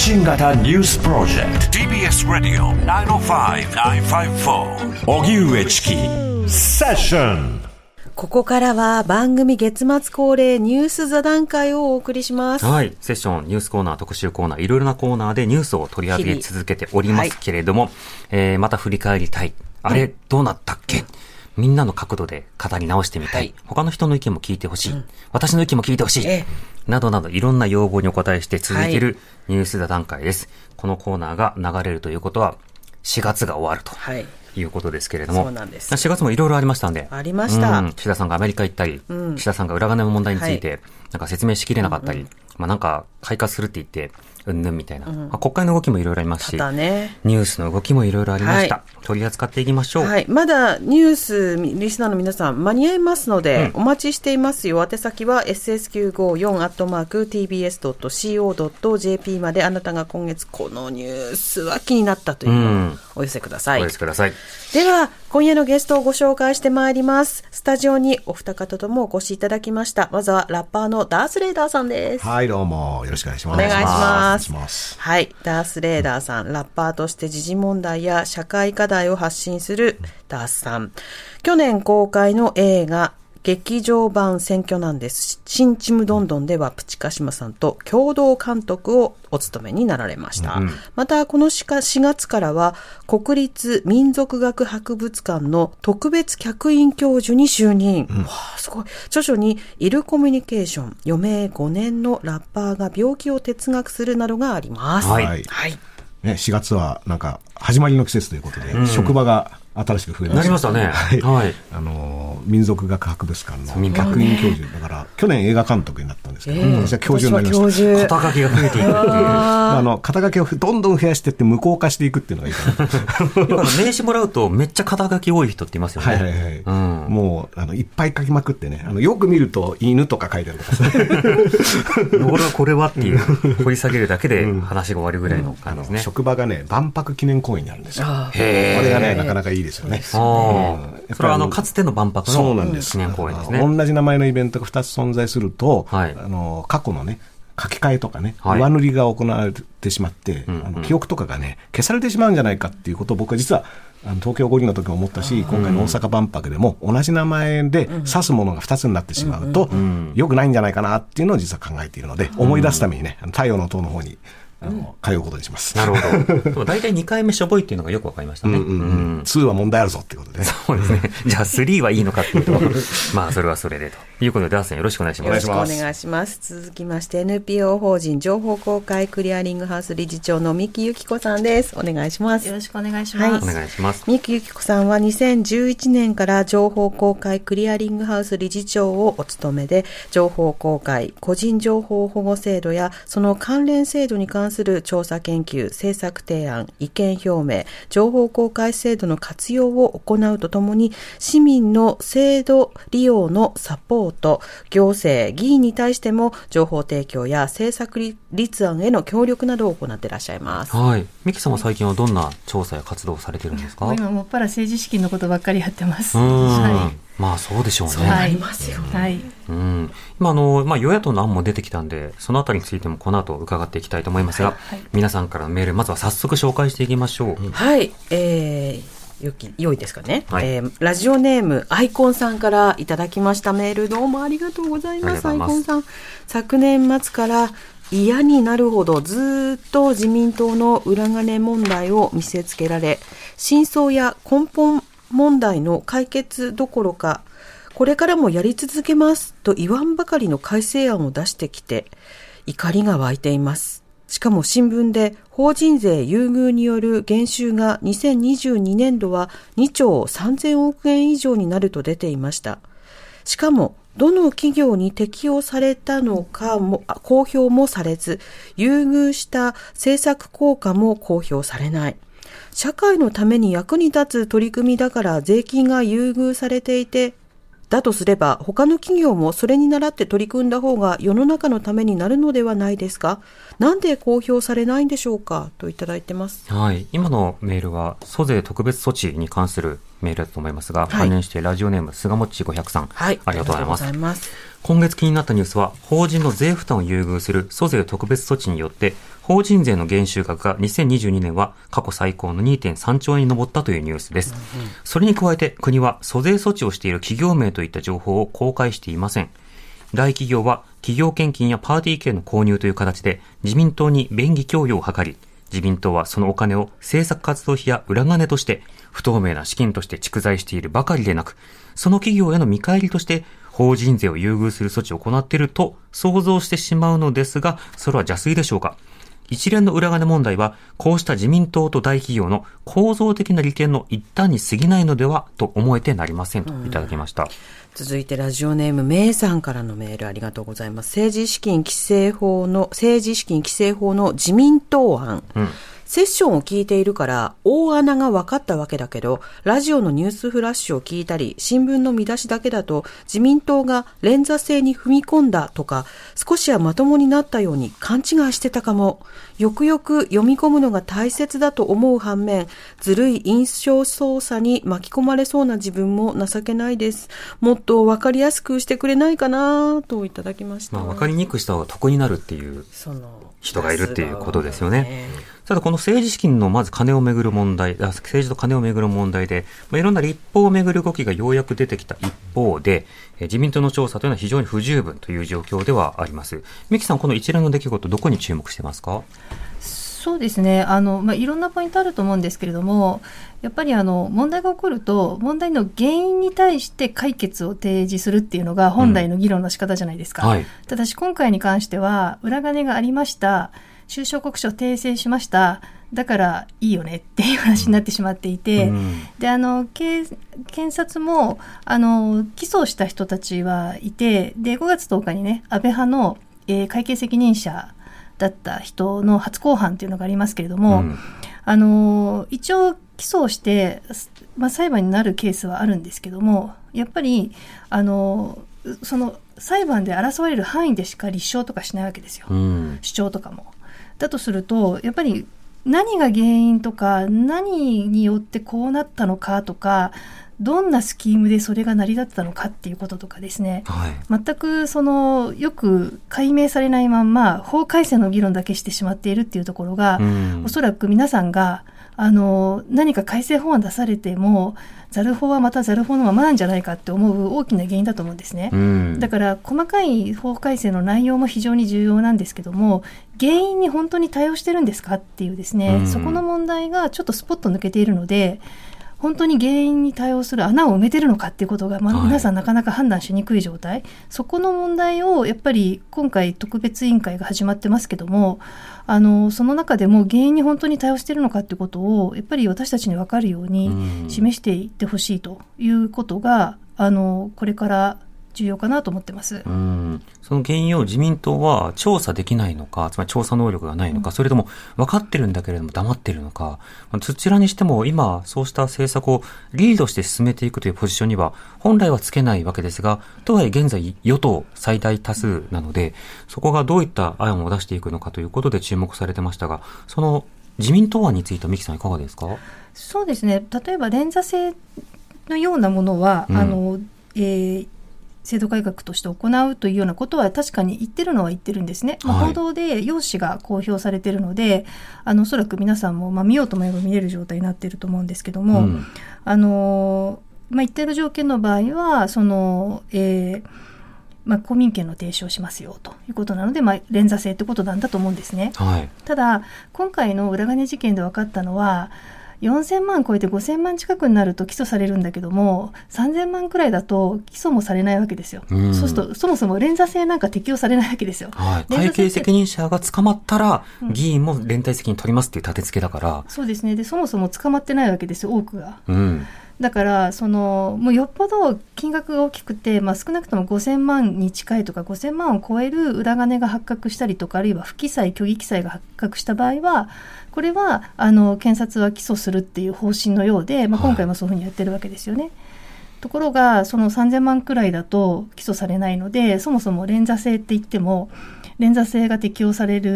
新型ニュースプロジェクト TBS ラディオ905-954荻上チキセッション。 ここからは番組月末恒例ニュース座談会をお送りします。 はい、セッション、ニュースコーナー、特集コーナー、いろいろなコーナーでニュースを取り上げ続けておりますけれども、また振り返りたい。あれ、どうなったっけ、みんなの角度で語り直してみたい。他の人の意見も聞いてほしい。私の意見も聞いてほしい。などなどいろんな要望にお答えして続けるニュース座談会です。このコーナーが流れるということは、4月が終わると。いうことですけれども、 そうなんです。 4月もいろいろありましたんで、 ありました。 岸田さんがアメリカ行ったり、岸田さんが裏金の問題について、なんか説明しきれなかったり、なんか開花するって言って、うんぬんみたいな、国会の動きもいろいろありますし、ニュースの動きもいろいろありました。取り扱っていきましょう。 まだニュースリスナーの皆さん間に合いますので、お待ちしていますよ。宛先は ss954@tbs.co.jp まで、あなたが今月このニュースは気になったというのをお寄せください。 お寄せください。 では今夜のゲストをご紹介してまいります。スタジオにお二方ともお越しいただきました。まずはラッパーのダースレーダーさんです。 はい、どうもよろしくお願いします。 お願いします。 はい、 ダースレーダーさん、ラッパーとして時事問題や社会課題を発信するダースさん。去年公開の映画劇場版選挙なんです。新ちむどんどんではプチカシマさんと共同監督をお務めになられました。またこの4月からは国立民族学博物館の特別客員教授に就任。すごい。著書にイルコミュニケーション、余命5年のラッパーが病気を哲学するなどがあります。 ね、4月はなんか始まりの季節ということで、職場が新しく増えました。 なりましたね。 民族学博物館の客員教授だから、去年映画監督になったんですけど、私は教授になりました。 肩書きが増えていくっていう。 肩書きをどんどん増やしていって無効化していくっていうのがいいかな。 名刺もらうとめっちゃ肩書き多い人っていますよね。 もういっぱい書きまくってね、よく見ると犬とか書いてあるとか。 これはっていう掘り下げるだけで話が終わるぐらいの感じですね。 職場がね、万博記念公園にあるんですよ。これがね、なかなかいいですよね。 それはかつての万博の記念公園ですね。 同じ名前のイベントが2つ存在すると、過去のね、書き換えとかね、上塗りが行われてしまって、記憶とかがね、消されてしまうんじゃないかっていうことを僕は実は東京五輪の時も思ったし、今回の大阪万博でも同じ名前で指すものが2つになってしまうと、良くないんじゃないかなっていうのを実は考えているので、思い出すためにね、太陽の塔の方に通うことにします。 なるほど。大体2回目しょぼいっていうのがよくわかりましたね。 2は問題あるぞっていうことでね。 そうですね。じゃあ3はいいのかっていうと、それはそれでということで、ダースさんよろしくお願いします。 よろしくお願いします。続きまして NPO 法人情報公開クリアリングハウス理事長の三木由紀子さんです。お願いします。 よろしくお願いします。 お願いします。 三木由紀子さんは2011年から情報公開クリアリングハウス理事長をお務めで、情報公開、個人情報保護制度やその関連制度に関する調査研究、政策提案、意見表明、情報公開制度の活用を行うとともに、市民の制度利用のサポート、行政、議員に対しても情報提供や政策立案への協力などを行っていらっしゃいます。 はい。三木さんは最近はどんな調査や活動をされてるんですか？ 今もっぱら政治資金のことばっかりやってます。 そうでしょうね。 そうありますよね。 今与野党の案も出てきたんで、そのあたりについてもこの後伺っていきたいと思いますが、皆さんからのメール、まずは早速紹介していきましょう。 良いですかね。ラジオネームアイコンさんからいただきましたメール、どうもありがとうございます。アイコンさん、昨年末から嫌になるほどずっと自民党の裏金問題を見せつけられ、真相や根本問題の解決どころか、これからもやり続けますと言わんばかりの改正案を出してきて怒りが湧いています。しかも新聞で法人税優遇による減収が2022年度は2兆3000億円以上になると出ていました。しかもどの企業に適用されたのかも公表もされず、優遇した政策効果も公表されない。社会のために役に立つ取り組みだから税金が優遇されていて、だとすれば他の企業もそれに倣って取り組んだ方が世の中のためになるのではないですか。なんで公表されないんでしょうか、といただいてます。 はい、今のメールは租税特別措置に関するメールだと思いますが、関連してラジオネーム菅もっち500さん、ありがとうございます。 今月気になったニュースは、法人の税負担を優遇する租税特別措置によって、法人税の減収額が2022年は過去最高の 2.3 兆円に上ったというニュースです。それに加えて国は租税措置をしている企業名といった情報を公開していません。大企業は企業献金やパーティー券の購入という形で自民党に便宜供与を図り、自民党はそのお金を政策活動費や裏金として不透明な資金として蓄財しているばかりでなく、その企業への見返りとして法人税を優遇する措置を行っていると想像してしまうのですが、それは邪推でしょうか。一連の裏金問題は、こうした自民党と大企業の構造的な利権の一端に過ぎないのではと思えてなりませんといただきました。 続いてラジオネームメイさんからのメールありがとうございます。政治資金規正法の自民党案。セッションを聞いているから大穴が分かったわけだけど、ラジオのニュースフラッシュを聞いたり、新聞の見出しだけだと自民党が連座制に踏み込んだとか、少しはまともになったように勘違いしてたかも。よくよく読み込むのが大切だと思う反面、ずるい印象操作に巻き込まれそうな自分も情けないです。もっと分かりやすくしてくれないかなといただきました。 分かりにくくした方が得になるっていう人がいるっていうことですよね。ただこの政治資金のまず金をめぐる問題、政治と金をめぐる問題で、いろんな立法をめぐる動きがようやく出てきた一方で、自民党の調査というのは非常に不十分という状況ではあります。三木さん、この一連の出来事、どこに注目してますか？ そうですね、いろんなポイントあると思うんですけれども、やっぱり問題が起こると問題の原因に対して解決を提示するっていうのが本来の議論の仕方じゃないですか、ただし今回に関しては裏金がありました、収支報告書を訂正しました、だからいいよねっていう話になってしまっていて、で検察も起訴した人たちはいて、で5月10日にね、安倍派の、会計責任者だった人の初公判というのがありますけれども、一応起訴して、裁判になるケースはあるんですけども、やっぱりその裁判で争われる範囲でしか立証とかしないわけですよ、主張とかも。だとするとやっぱり何が原因とか、何によってこうなったのかとか、どんなスキームでそれが成り立ったのかっていうこととかですね、全くよく解明されないまんま法改正の議論だけしてしまっているっていうところが、おそらく皆さんが何か改正法案出されてもザル法はまたザル法のままなんじゃないかって思う大きな原因だと思うんですね、だから細かい法改正の内容も非常に重要なんですけども、原因に本当に対応してるんですかっていうですね、そこの問題がちょっとスポッと抜けているので、本当に原因に対応する穴を埋めてるのかっていうことが、皆さんなかなか判断しにくい状態、そこの問題をやっぱり今回特別委員会が始まってますけども、その中でも原因に本当に対応しているのかっていうことをやっぱり私たちに分かるように示していってほしいということが、これから重要かなと思ってます。 その原因を自民党は調査できないのか、つまり調査能力がないのか、それとも分かってるんだけれども黙ってるのか、どちらにしても今そうした政策をリードして進めていくというポジションには本来はつけないわけですが、とはいえ現在与党最大多数なので、そこがどういった案を出していくのかということで注目されてましたが、その自民党案については三木さんいかがですか？ そうですね、例えば連座制のようなものは、制度改革として行うというようなことは確かに言ってるのは言ってるんですね、報道で要旨が公表されているので、おそらく皆さんも、見ようと思えば見れる状態になっていると思うんですけども、言ってる条件の場合は公民権の停止をしますよということなので、連座制ということなんだと思うんですね、ただ今回の裏金事件で分かったのは、4000万超えて5000万近くになると起訴されるんだけども、3000万くらいだと起訴もされないわけですよ、そうするとそもそも連座制なんか適用されないわけですよ、 会計責任者が捕まったら、議員も連帯責任取りますっていう立て付けだから、 そうですね、でそもそも捕まってないわけですよ、多くが、だからもうよっぽど金額が大きくて、少なくとも5000万に近いとか5000万を超える裏金が発覚したりとか、あるいは不記載虚偽記載が発覚した場合は、これは検察は起訴するっていう方針のようで、今回もそういうふうにやってるわけですよね、ところがその3000万くらいだと起訴されないので、そもそも連座制って言っても連座制が適用される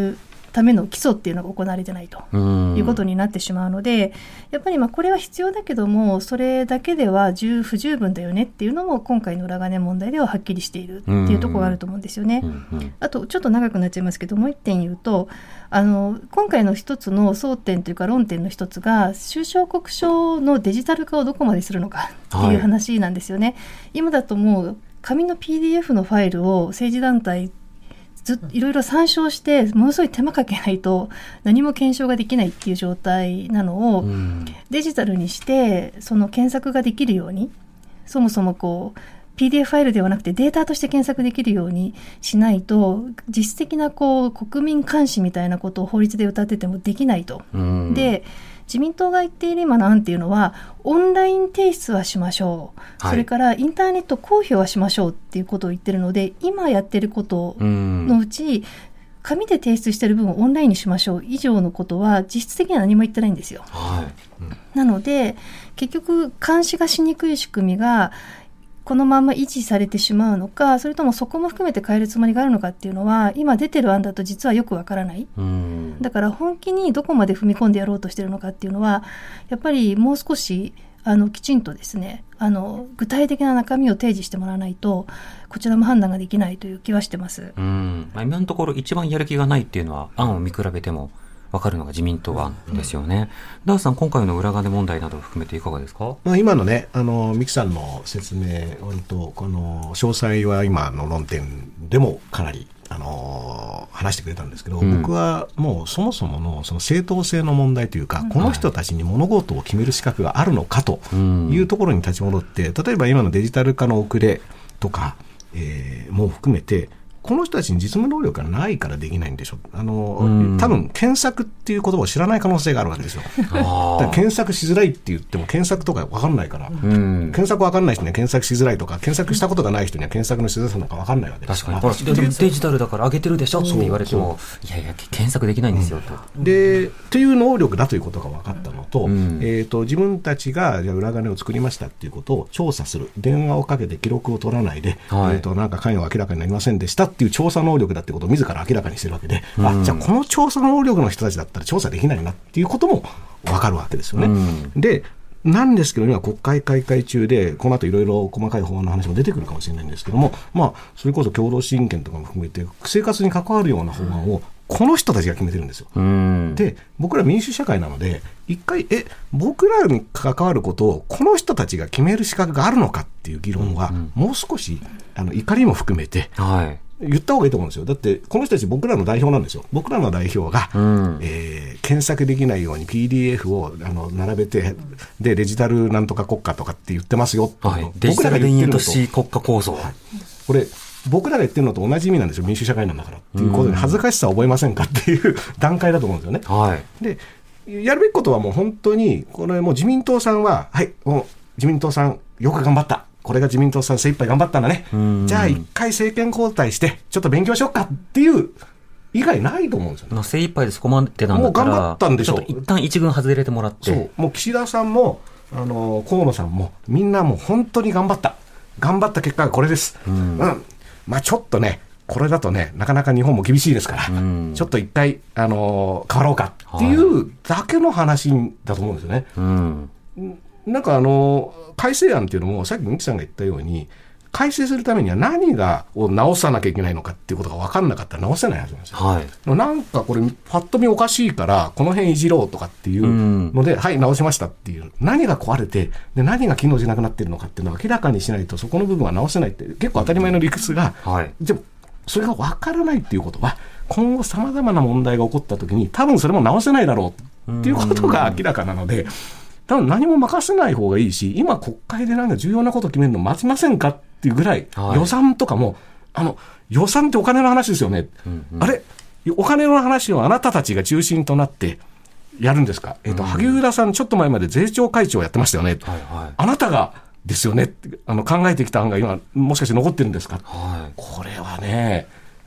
ための基礎っていうのが行われてないということになってしまうので、やっぱりこれは必要だけどもそれだけでは不十分だよねっていうのも今回の裏金問題でははっきりしているっていうところがあると思うんですよね。あとちょっと長くなっちゃいますけどもう一点言うと、今回の一つの争点というか論点の一つが収支報告書のデジタル化をどこまでするのかっていう話なんですよね。今だともう紙の PDF のファイルを政治団体いろいろ参照してものすごい手間かけないと何も検証ができないっていう状態なのをデジタルにしてその検索ができるように、そもそもPDF ファイルではなくてデータとして検索できるようにしないと実質的な国民監視みたいなことを法律で謳っててもできないと。で自民党が言っている今の案っていうのはオンライン提出はしましょう、それからインターネット公表はしましょうっていうことを言ってるので、今やってることのうち紙で提出している分をオンラインにしましょう以上のことは実質的には何も言ってないんですよ。なので結局監視がしにくい仕組みがこのまま維持されてしまうのか、それともそこも含めて変えるつもりがあるのかっていうのは今出てる案だと実はよくわからない。だから本気にどこまで踏み込んでやろうとしてるのかっていうのはやっぱりもう少しきちんとですね具体的な中身を提示してもらわないとこちらも判断ができないという気はしてます。 今のところ一番やる気がないっていうのは案を見比べても分かるのが自民党案ですよね。ダースさん、今回の裏金問題などを含めていかがですか？ 今のね、三木さんの説明、割とこの詳細は今の論点でもかなり話してくれたんですけど、僕はもうそもそものその正当性の問題というか、この人たちに物事を決める資格があるのかというところに立ち戻って、例えば今のデジタル化の遅れとか、も含めてこの人たちに実務能力がないからできないんでしょ。多分検索っていう言葉を知らない可能性があるわけですよ。だから検索しづらいって言っても検索とか分かんないから、検索分かんない人には検索しづらいとか、検索したことがない人には検索のしづらさなんか分かんないわけですから。 確かにデジタルだから上げてるでしょって言われても、いやいや検索できないんですよと。 でという能力だということが分かったのと、自分たちがじゃあ裏金を作りましたっていうことを調査する、電話をかけて記録を取らないで、なんか関与は明らかになりませんでしたっていう調査能力だってことを自ら明らかにしてるわけで、じゃあこの調査能力の人たちだったら調査できないなっていうことも分かるわけですよね。でなんですけど今国会開会中でこの後いろいろ細かい法案の話も出てくるかもしれないんですけども、それこそ共同親権とかも含めて生活に関わるような法案をこの人たちが決めてるんですよ。で僕ら民主社会なので一回僕らに関わることをこの人たちが決める資格があるのかっていう議論はもう少し怒りも含めて、言った方がいいと思うんですよ。だってこの人たち僕らの代表なんですよ。僕らの代表が、検索できないように PDF を並べてでデジタルなんとか国家とかって言ってますよ、 デジタル田園都市国家構想、 これ僕らが言ってるのと同じ意味なんですよ。民主社会なんだからっていうことに恥ずかしさを覚えませんかっていう段階だと思うんですよね。でやるべきことはもう本当にこれもう自民党さんはもう自民党さんよく頑張った、これが自民党さん精一杯頑張ったんだね、じゃあ一回政権交代してちょっと勉強しようかっていう以外ないと思うんですよね。 精一杯でそこまでなんだったらもう頑張ったんでしょう。 ちょっと一旦一軍外れてもらって、 もう岸田さんも河野さんもみんなもう本当に頑張った結果がこれです。ちょっとねこれだとねなかなか日本も厳しいですから、ちょっと一回変わろうかっていうだけの話だと思うんですよね。なんか改正案っていうのもさっき三木さんが言ったように改正するためには何を直さなきゃいけないのかっていうことが分かんなかったら直せないはずなんですよ。なんかこれパッと見おかしいからこの辺いじろうとかっていうので、直しましたっていう何が壊れてで何が機能しなくなってるのかっていうのを明らかにしないとそこの部分は直せないって結構当たり前の理屈が、でもそれが分からないっていうことは今後さまざまな問題が起こった時に多分それも直せないだろうっていうことが明らかなので、多分何も任せない方がいいし、今国会でなんか重要なこと決めるの待ちませんかっていうぐらい、予算とかも予算ってお金の話ですよね、あれお金の話をあなたたちが中心となってやるんですか、萩生田さんちょっと前まで税調会長やってましたよね、あなたがですよね考えてきた案が今もしかして残ってるんですか、これはね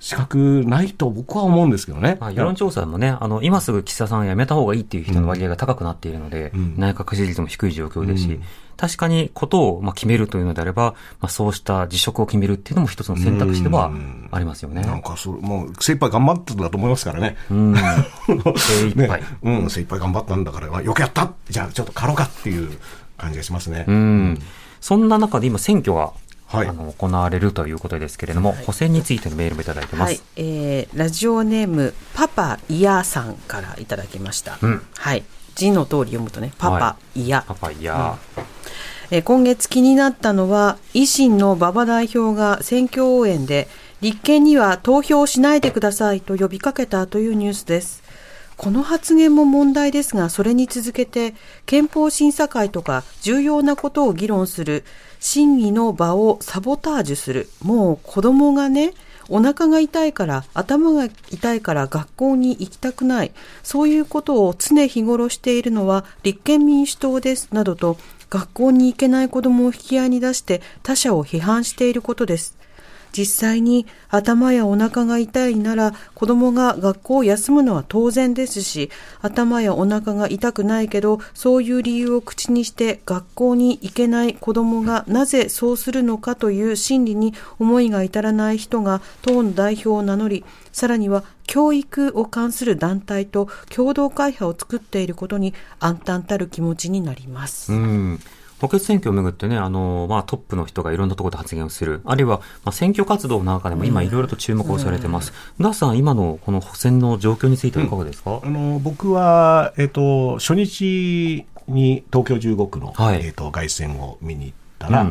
資格ないと僕は思うんですけどね。 世論調査もね、今すぐ岸田さん辞めた方がいいっていう人の割合が高くなっているので、内閣支持率も低い状況ですし、確かにことを決めるというのであれば、そうした辞職を決めるっていうのも一つの選択肢ではありますよね。 なんかもう精一杯頑張ったんだと思いますからね。 精一杯。 精一杯頑張ったんだから、よくやった!じゃあちょっと狩ろうかっていう感じがしますね。 そんな中で今選挙が行われるということですけれども、補選についてのメールもいただいてます。 ラジオネームパパイヤさんからいただきました。字の通り読むとね、パパイヤ。 パパイヤ。 今月気になったのは、維新の馬場代表が選挙応援で立憲には投票しないでくださいと呼びかけたというニュースです。この発言も問題ですが、それに続けて憲法審査会とか重要なことを議論する審議の場をサボタージュする。もう子供がね、お腹が痛いから頭が痛いから学校に行きたくない、そういうことを常日頃しているのは立憲民主党ですなどと、学校に行けない子供を引き合いに出して他者を批判していることです。実際に頭やお腹が痛いなら子供が学校を休むのは当然ですし、頭やお腹が痛くないけどそういう理由を口にして学校に行けない子供がなぜそうするのかという心理に思いが至らない人が党の代表を名乗り、さらには教育を関する団体と共同会派を作っていることに暗淡たる気持ちになります。 補欠選挙をめぐってね、トップの人がいろんなところで発言をする。あるいは、選挙活動の中でも今いろいろと注目をされてます。ダーさん、今のこの補選の状況についてはいかがですか？ 僕は、初日に東京15区の、凱旋を見に行ったら、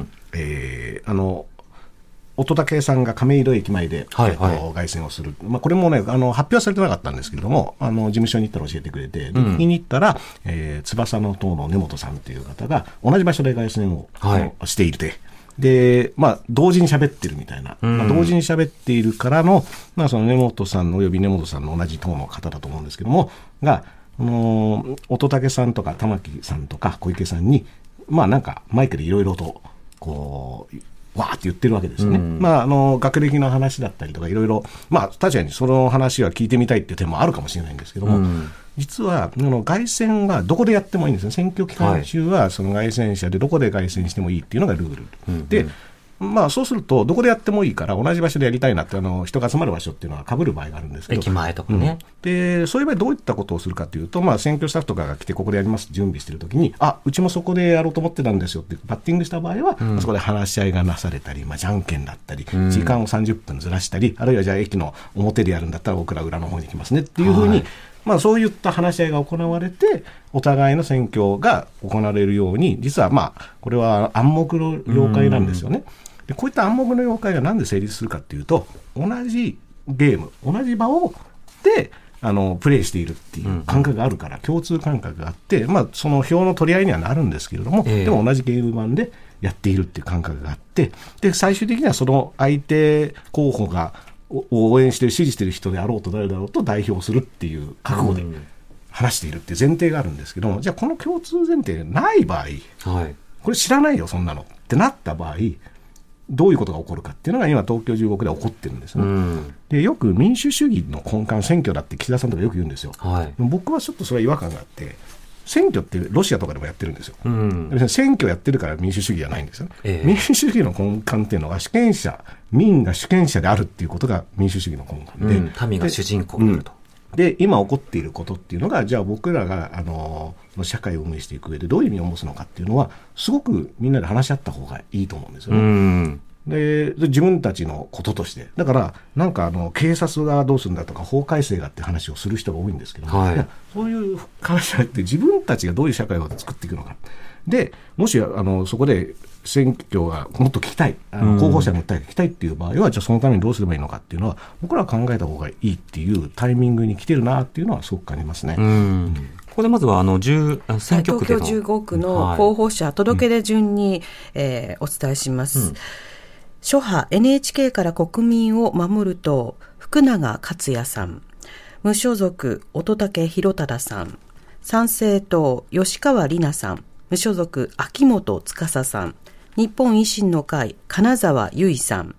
乙武さんが亀戸駅前で、凱旋をする。これもね、発表されてなかったんですけれども、事務所に行ったら教えてくれて、聞きに行ったら、翼の党の根本さんという方が、同じ場所で凱旋を、していて、で、同時に喋ってるみたいな、同時に喋っているからの、その根本さんのおよび根本さんの同じ党の方だと思うんですけども、が、乙武さんとか玉木さんとか小池さんに、なんかマイクでいろいろと、わーって言ってるわけですね。学歴の話だったりとかいろいろ、確かにその話は聞いてみたいっていう点もあるかもしれないんですけども、実は凱旋がどこでやってもいいんですよ。選挙期間中はその凱旋者でどこで凱旋してもいいっていうのがルール。で、そうするとどこでやってもいいから同じ場所でやりたいなって人が集まる場所っていうのは被る場合があるんですけど、 駅前とかね。 で、そういう場合どういったことをするかというと、選挙スタッフとかが来てここでやりますって準備してるときに、うちもそこでやろうと思ってたんですよってバッティングした場合は、そこで話し合いがなされたり、じゃんけんだったり、時間を30分ずらしたり、あるいはじゃあ駅の表でやるんだったら僕ら裏の方に行きますねっていうふうに、そういった話し合いが行われて、お互いの選挙が行われるように、実はこれは暗黙の了解なんですよね。で、こういった暗黙の了解がなんで成立するかっていうと、同じゲーム、同じ場でプレイしているっていう感覚があるから、共通感覚があって、その票の取り合いにはなるんですけれども、でも同じゲーム版でやっているっていう感覚があって、で、最終的にはその相手候補が応援してる、支持してる人であろうと誰だろうと代表するっていう覚悟で話しているっていう前提があるんですけども、じゃあこの共通前提がない場合、これ知らないよそんなのってなった場合、どういうことが起こるかっていうのが今東京15区で起こってるんですね。で、よく民主主義の根幹選挙だって岸田さんとかよく言うんですよ。僕はちょっとそれは違和感があって、選挙ってロシアとかでもやってるんですよ。別に選挙やってるから民主主義じゃないんですよ。民主主義の根幹っていうのは主権者、民が主権者であるっていうことが民主主義の根幹で、 民が主人公になると。 で、今起こっていることっていうのが、じゃあ僕らが社会を運営していく上でどういう意味を持つのかっていうのは、すごくみんなで話し合った方がいいと思うんですよね。で、自分たちのこととして。だから、警察がどうするんだとか、法改正がって話をする人が多いんですけども、いやそういう話じゃなくて、自分たちがどういう社会を作っていくのか。で、もし、そこで選挙がもっと聞きたい、候補者の訴えが聞きたいっていう場合は、じゃあそのためにどうすればいいのかっていうのは、僕らは考えた方がいいっていうタイミングに来てるなっていうのはすごく感じますね。 ここでまずは選挙区での東京15区の候補者、届け出順に、お伝えします。諸派 NHK から国民を守る党、福永克也さん。無所属、乙武宏忠さん。参政党、吉川里奈さん。無所属、秋元司さん。日本維新の会、金沢由衣さん。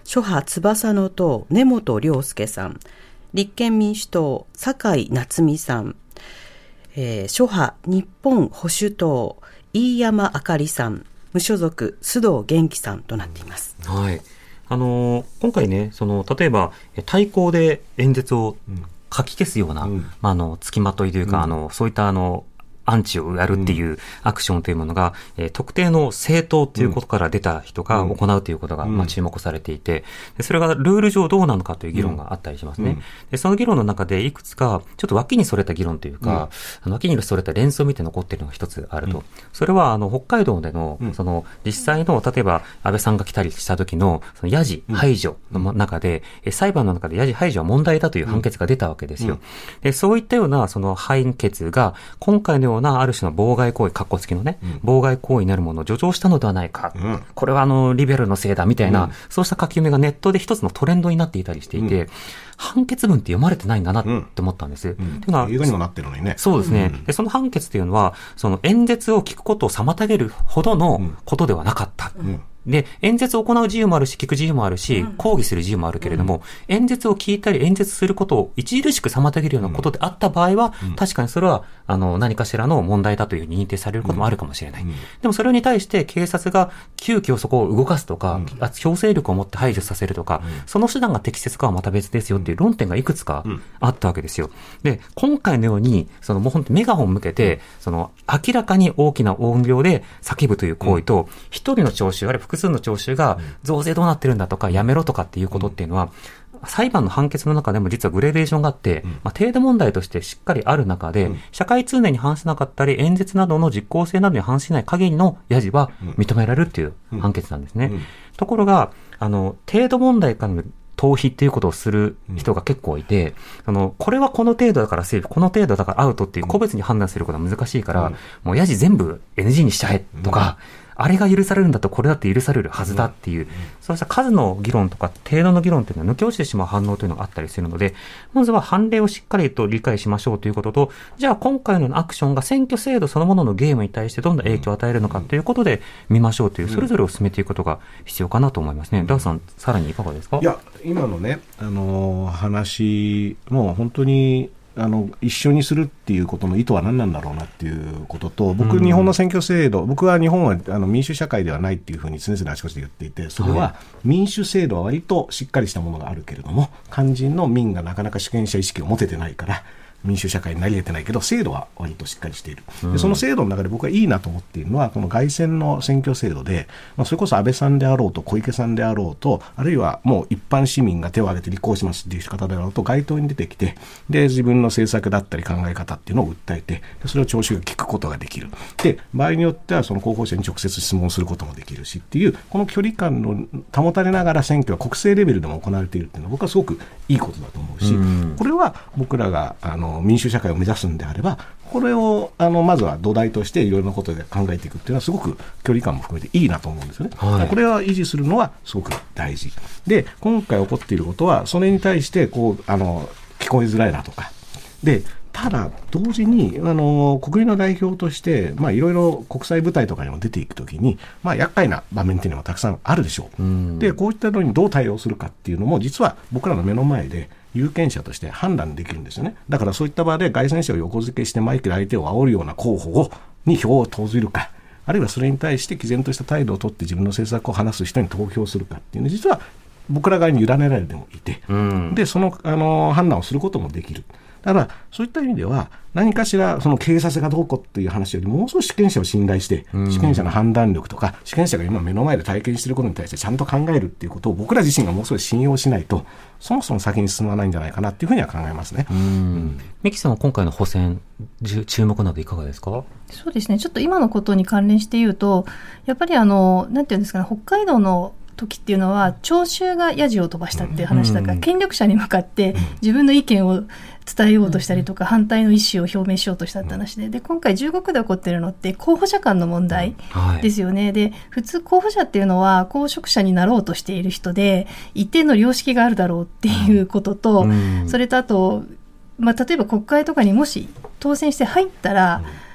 諸派翼の党、根本良介さん、立憲民主党、酒井夏美さん、諸派日本保守党、飯山あかりさん、無所属、須藤元気さんとなっています。 はい。今回ね、例えば、対抗で演説を書き消すような、付きまといというか、そういったアンチをやるっていうアクションというものが、特定の政党ということから出た人が行うということが、注目されていて、それがルール上どうなのかという議論があったりしますね。でその議論の中でいくつか、ちょっと脇にそれた議論というか、脇にそれた連想を見て残っているのが一つあると。それは、北海道での、実際の、例えば、安倍さんが来たりした時の、ヤジ排除の中で、裁判の中でヤジ排除は問題だという判決が出たわけですよ。でそういったような、判決が、今回のようなある種の妨害行為、カッコ付きのね、妨害行為になるものを助長したのではないか。これはリベルのせいだみたいな、そうした書き込みがネットで一つのトレンドになっていたりしていて、判決文って読まれてないんだなって思ったんです。っていうのは映画にもなってるのにね。 そうですね。でその判決っていうのは、演説を聞くことを妨げるほどのことではなかった。で、演説を行う自由もあるし、聞く自由もあるし、抗議する自由もあるけれども、演説を聞いたり演説することを著しく妨げるようなことであった場合は、確かにそれは、何かしらの問題だというふうに認定されることもあるかもしれない。でもそれに対して警察が急遽そこを動かすとか、強制力を持って排除させるとか、その手段が適切かはまた別ですよっていう論点がいくつかあったわけですよ。で、今回のように、もう本当にメガホンを向けて、明らかに大きな音量で叫ぶという行為と、一人の聴衆、あるいは複数の聴衆が増税どうなってるんだとかやめろとかっていうことっていうのは、裁判の判決の中でも実はグレーデーションがあって、程度問題としてしっかりある中で、社会通念に反しなかったり演説などの実効性などに反しない限りのヤジは認められるっていう判決なんですね。ところが程度問題からの逃避っていうことをする人が結構いて、これはこの程度だからセーフ、この程度だからアウトっていう個別に判断することは難しいから、もうヤジ全部 NG にしちゃえとか、あれが許されるんだとこれだって許されるはずだっていう、そうした数の議論とか程度の議論っていうのは抜け落ちてしまう反応というのがあったりするので、まずは判例をしっかりと理解しましょうということと、じゃあ今回のアクションが選挙制度そのもののゲームに対してどんな影響を与えるのかということで見ましょうという、それぞれを進めていくことが必要かなと思いますね。ダーさん、さらにいかがですか？ いや、今のね、話も本当に一緒にするっていうことの意図は何なんだろうなっていうことと、僕、日本の選挙制度、僕は日本は民主社会ではないっていうふうに常々あちこちで言っていて、それは民主制度は割としっかりしたものがあるけれども、肝心の民がなかなか主権者意識を持ててないから民主社会になり得てないけど、制度は割としっかりしている。でその制度の中で僕がいいなと思っているのは、この凱旋の選挙制度で、それこそ安倍さんであろうと小池さんであろうと、あるいはもう一般市民が手を挙げて立候補しますっていう方であろうと、街頭に出てきて、で自分の政策だったり考え方っていうのを訴えて、それを聴衆が聞くことができる。で場合によってはその候補者に直接質問することもできるしっていう、この距離感の保たれながら選挙は国政レベルでも行われているっていうのは僕はすごくいいことだと思うし、これは僕らが民主社会を目指すんであれば、これをまずは土台としていろいろなことで考えていくっていうのはすごく距離感も含めていいなと思うんですよね。これは維持するのはすごく大事で、今回起こっていることはそれに対して聞こえづらいなとかで、ただ同時に国民の代表としていろいろ国際舞台とかにも出ていくときに厄介な場面っていうのもたくさんあるでしょう。でこういったのにどう対応するかっていうのも実は僕らの目の前で有権者として判断できるんですよね。だからそういった場で凱旋者を横付けしてマイクで相手を煽るような候補に票を投じるか、あるいはそれに対して毅然とした態度を取って自分の政策を話す人に投票するかっていうのは実は僕ら側に委ねられてもいて、でその判断をすることもできる。だからそういった意味では何かしらその警察がどうこうっていう話よりもう少し主権者を信頼して、主権者の判断力とか主権者が今目の前で体験していることに対してちゃんと考えるっていうことを僕ら自身がもう少し信用しないとそもそも先に進まないんじゃないかなっていうふうには考えますね。 ミキさんは今回の補選注目などいかがですか？ そうですね、ちょっと今のことに関連して言うと、やっぱりなんていうんですかね、北海道の時っていうのは聴衆がヤジを飛ばしたっていう話だから、権力者に向かって自分の意見を伝えようとしたりとか、反対の意思を表明しようとしたって話で、で今回15区で起こってるのって候補者間の問題ですよね。で普通候補者っていうのは公職者になろうとしている人で一定の良識があるだろうっていうことと、それとあと、例えば国会とかにもし当選して入ったら、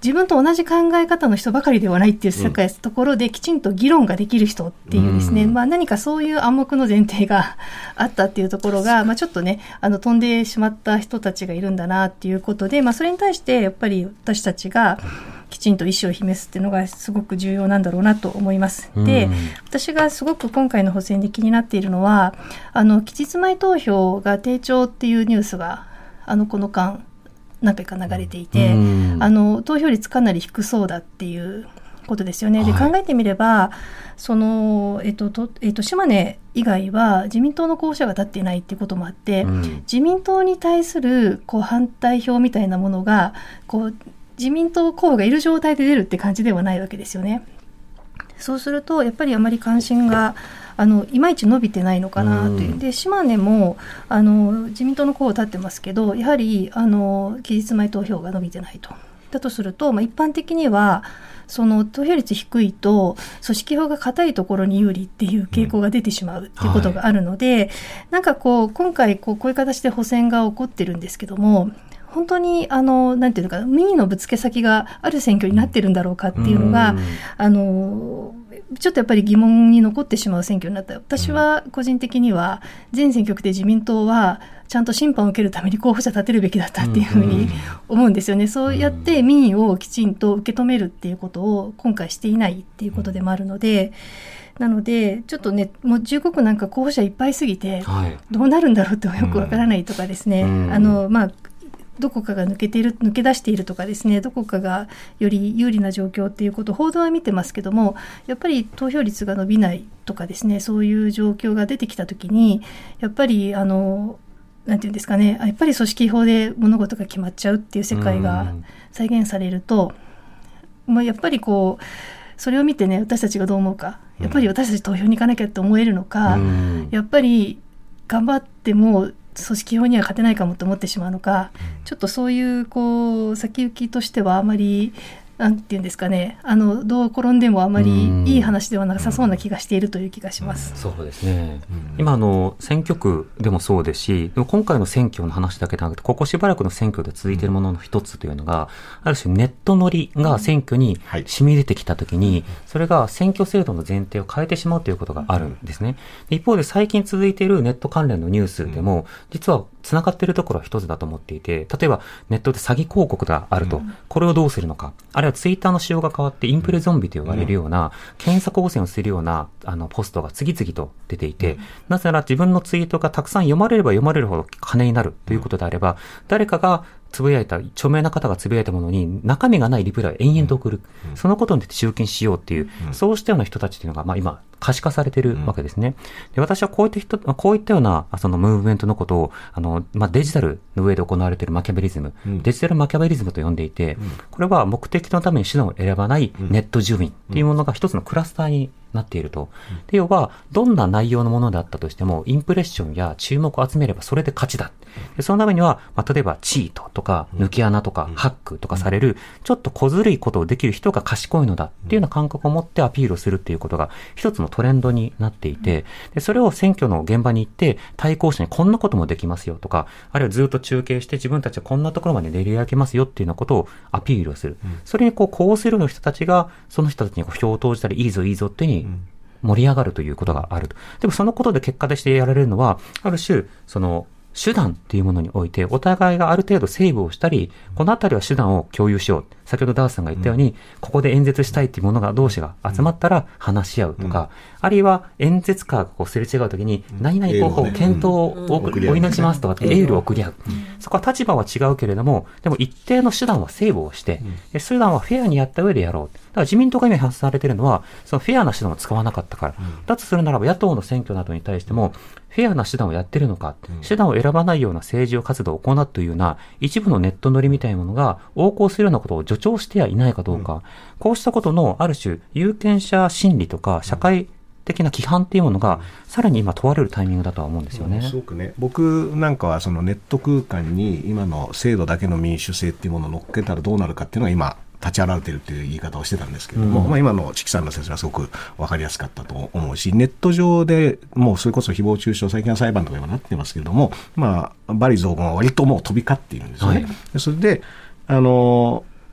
自分と同じ考え方の人ばかりではないっていう世界、ところできちんと議論ができる人っていうですね、何かそういう暗黙の前提があったっていうところが、ちょっとね、飛んでしまった人たちがいるんだなっていうことで、それに対してやっぱり私たちがきちんと意思を示すっていうのがすごく重要なんだろうなと思います。で、私がすごく今回の補選で気になっているのは、期日前投票が低調っていうニュースが、この間、何回か流れていて、投票率かなり低そうだっていうことですよね。で、考えてみれば、島根以外は自民党の候補者が立っていないっていうこともあって、自民党に対する反対票みたいなものが、自民党候補がいる状態で出るって感じではないわけですよね。そうすると、やっぱりあまり関心が、いまいち伸びてないのかなという。で、島根も、自民党の候補立ってますけど、やはり、期日前投票が伸びてないと。だとすると、一般的には、投票率低いと、組織票が硬いところに有利っていう傾向が出てしまうっていうことがあるので、なんか今回、こういう形で補選が起こってるんですけども、本当に、なんていうのかな、民意のぶつけ先がある選挙になってるんだろうかっていうのが、ちょっとやっぱり疑問に残ってしまう選挙になった。私は個人的には、全選挙区で自民党は、ちゃんと審判を受けるために候補者立てるべきだったっていうふうに思うんですよね。そうやって民意をきちんと受け止めるっていうことを今回していないっていうことでもあるので、なので、ちょっとね、もう15区なんか候補者いっぱいすぎて、どうなるんだろうってよくわからないとかですね、どこかが抜け出しているとかですね、どこかがより有利な状況っていうことを報道は見てますけども、やっぱり投票率が伸びないとかですね、そういう状況が出てきたときに、やっぱりなんていうんですかね、やっぱり組織法で物事が決まっちゃうっていう世界が再現されると、やっぱりそれを見てね、私たちがどう思うか、やっぱり私たち投票に行かなきゃって思えるのか、やっぱり頑張っても組織法には勝てないかもと思ってしまうのか、ちょっとそういう先行きとしてはあまり、なんていうんですかね、どう転んでもあまりいい話ではなさそうな気がしているという気がします。 そうですね。今選挙区でもそうですし、今回の選挙の話だけでなくて、ここしばらくの選挙で続いているものの一つというのが、ある種ネット乗りが選挙に染み出てきたときに、それが選挙制度の前提を変えてしまうということがあるんですね。一方で最近続いているネット関連のニュースでも、実は繋がっているところは一つだと思っていて、例えばネットで詐欺広告があると、これをどうするのか、あるいはツイッターの仕様が変わってインプレゾンビと呼ばれるような、検索汚染をするようなポストが次々と出ていて、なぜなら自分のツイートがたくさん読まれれば読まれるほど金になるということであれば、誰かがつぶやいた、著名な方がつぶやいたものに中身がないリプライを延々と送る。そのことによって集金しようっていう、そうしたような人たちというのが、今、可視化されているわけですね。で、私はこういったような、ムーブメントのことを、デジタルの上で行われているマキャベリズム、デジタルマキャベリズムと呼んでいて、これは目的のために手段を選ばないネット住民っていうものが一つのクラスターになっていると。で、要は、どんな内容のものであったとしても、インプレッションや注目を集めればそれで勝ちだ。で、そのためには、例えば、チートとか、抜き穴とか、ハックとかされる、ちょっと小ずるいことをできる人が賢いのだっていうような感覚を持ってアピールをするっていうことが、一つのトレンドになっていて、で、それを選挙の現場に行って、対抗者にこんなこともできますよとか、あるいはずっと中継して自分たちはこんなところまで練り上げますよっていうようなことをアピールをする。それにこうするの人たちが、その人たちに票を投じたり、いいぞいいぞっていうふうに盛り上がるということがあると。でもそのことで結果としてやられるのは、ある種、手段っていうものにおいて、お互いがある程度セーブをしたり、このあたりは手段を共有しよう。先ほどダースさんが言ったように、ここで演説したいっていうものが同士が集まったら話し合うとか、あるいは演説カーがすれ違うときに、何々候補を検討をお祈りしますとかってエールを送り合う。そこは立場は違うけれども、でも一定の手段はセーブをして、手段はフェアにやった上でやろう。だから自民党が今発されているのは、そのフェアな手段を使わなかったから。だとするならば野党の選挙などに対しても、フェアな手段をやってるのか、手段を選ばないような政治活動を行うというような一部のネット乗りみたいなものが横行するようなことを助長してはいないかどうか、こうしたことのある種有権者心理とか社会的な規範っていうものがさらに今問われるタイミングだとは思うんですよね。 すごくね、僕なんかはそのネット空間に今の制度だけの民主制っていうものを乗っけたらどうなるかっていうのが今立ち現れているという言い方をしてたんですけれども、今のチキさんの説明はすごく分かりやすかったと思うし、ネット上でもうそれこそ誹謗中傷、最近は裁判とかにもなってますけれども、罵詈雑言は割ともう飛び交っているんですよね。それで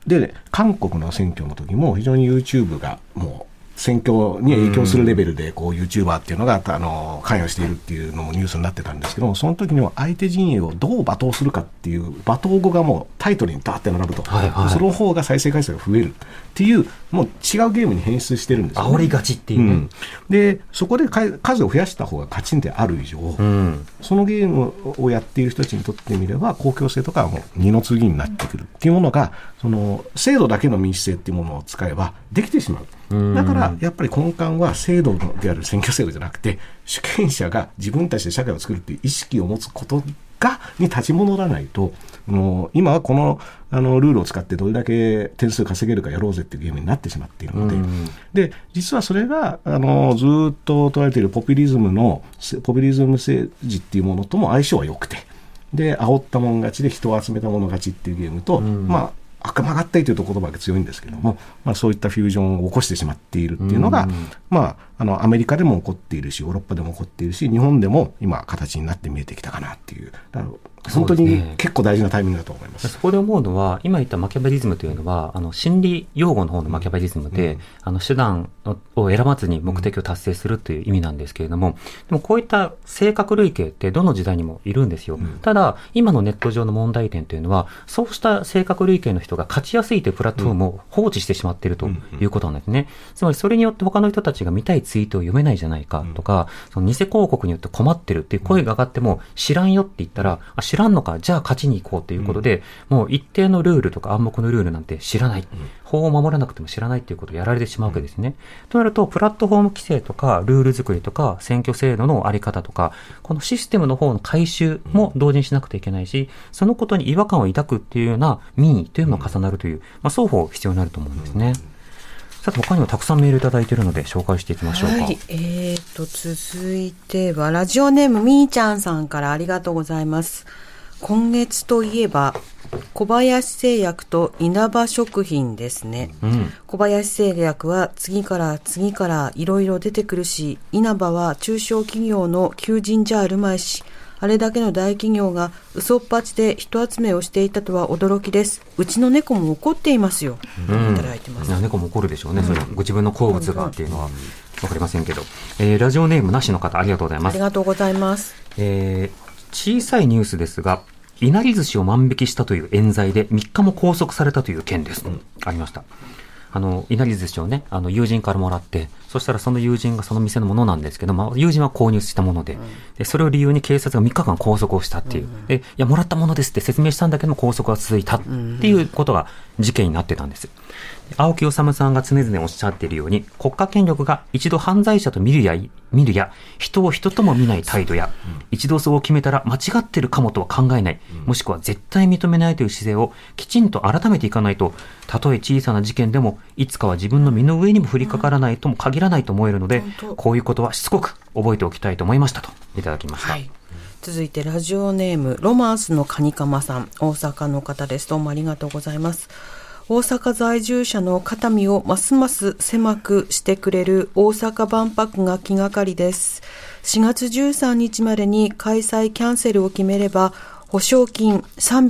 で、韓国の選挙の時も非常に YouTube がもう選挙に影響するレベルでこう YouTuber っていうのが関与しているっていうのもニュースになってたんですけども、その時には相手陣営をどう罵倒するかっていう罵倒語がもうタイトルにダーって並ぶと、はいはい、その方が再生回数が増えるっていうもう違うゲームに変質してるんですよ、ね、 煽りがちっていう、ね、 でそこで数を増やした方が勝ちである以上、そのゲームをやっている人たちにとってみれば公共性とかはもう二の次になってくるっていうものが、その制度だけの民主制っていうものを使えばできてしまう。だからやっぱり根幹は制度である選挙制度じゃなくて、主権者が自分たちで社会を作るっていう意識を持つことに立ち戻らないと、今はこのルールを使ってどれだけ点数稼げるかやろうぜっていうゲームになってしまっているので、で実はそれがずっと取られているポピュリズム政治っていうものとも相性は良くて、で煽ったもん勝ちで人を集めたもの勝ちっていうゲームと、まあ悪魔合体というと言葉が強いんですけども、そういったフュージョンを起こしてしまっているっていうのが、アメリカでも起こっているし、ヨーロッパでも起こっているし、日本でも今形になって見えてきたかなっていう。本当に結構大事なタイミングだと思います。 そこで思うのは、今言ったマキャベリズムというのは、心理用語の方のマキャベリズムで、手段を選ばずに目的を達成するという意味なんですけれども、でもこういった性格類型ってどの時代にもいるんですよ。ただ、今のネット上の問題点というのは、そうした性格類型の人が勝ちやすいというプラットフォームを放置してしまっているということなんですね。つまりそれによって他の人たちが見たいツイートを読めないじゃないかとか、その偽広告によって困ってるっていう声が上がっても、知らんよって言ったら、知らんのか、じゃあ勝ちに行こうということで、もう一定のルールとか暗黙のルールなんて知らない。法を守らなくても知らないということをやられてしまうわけですね。となると、プラットフォーム規制とか、ルール作りとか、選挙制度のあり方とか、このシステムの方の改修も同時にしなくてはいけないし、そのことに違和感を抱くっていうような民意というのも重なるという、双方必要になると思うんですね。さて他にもたくさんメールいただいているので紹介していきましょうか。はい、 続いてはラジオネームみーちゃんさんからありがとうございます。今月といえば小林製薬と稲葉食品ですね、小林製薬は次からいろいろ出てくるし、稲葉は中小企業の求人じゃあるまいし、あれだけの大企業が嘘っぱちで人集めをしていたとは驚きです。うちの猫も怒っていますよ、いただいてます。 猫も怒るでしょうね、それご自分の好物がっていうのは分かりませんけど、ラジオネームなしの方ありがとうございます。 ありがとうございます。 小さいニュースですが、いなり寿司を万引きしたという冤罪で3日も拘束されたという件です、ありました。いなり寿司をね、友人からもらって、そしたらその友人がその店のものなんですけど、友人は購入したもので、でそれを理由に警察が3日間拘束をしたっていう。で、いや、もらったものですって説明したんだけども、拘束が続いたっていうことが事件になってたんです。青木治さんが常々おっしゃっているように、国家権力が一度犯罪者と見るや、人を人とも見ない態度や、一度そう決めたら間違ってるかもとは考えない、もしくは絶対認めないという姿勢をきちんと改めていかないと、たとえ小さな事件でも、いつかは自分の身の上にも降りかからないとも限らないと思えるので、こういうことはしつこく覚えておきたいと思いましたといただきました。はい、 続いてラジオネームロマンスのカニカマさん、大阪の方です。どうもありがとうございます。大阪在住者の肩身をますます狭くしてくれる大阪万博が気がかりです。4月13日までに開催キャンセルを決めれば保証金